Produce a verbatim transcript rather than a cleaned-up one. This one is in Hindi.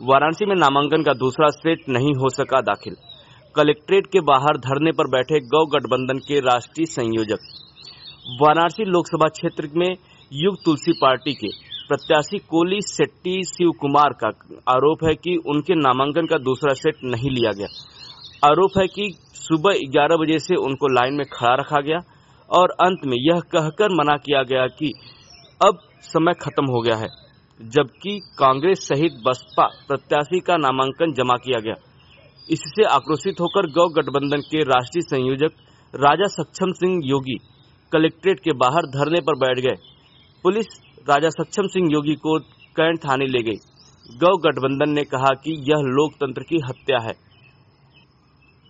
वाराणसी में नामांकन का दूसरा सेट नहीं हो सका दाखिल। कलेक्ट्रेट के बाहर धरने पर बैठे गौ गठबंधन के राष्ट्रीय संयोजक। वाराणसी लोकसभा क्षेत्र में युग तुलसी पार्टी के प्रत्याशी कोली शेट्टी शिव कुमार का आरोप है कि उनके नामांकन का दूसरा सेट नहीं लिया गया। आरोप है कि सुबह ग्यारह बजे से उनको लाइन में खड़ा रखा गया और अंत में यह कहकर मना किया गया कि अब समय खत्म हो गया है, जबकि कांग्रेस सहित बसपा प्रत्याशी का नामांकन जमा किया गया। इससे आक्रोशित होकर गौ गठबंधन के राष्ट्रीय संयोजक राजा सक्षम सिंह योगी कलेक्ट्रेट के बाहर धरने पर बैठ गए। पुलिस राजा सक्षम सिंह योगी को कैंट थाने ले गई। गौ गठबंधन ने कहा कि यह लोकतंत्र की हत्या है।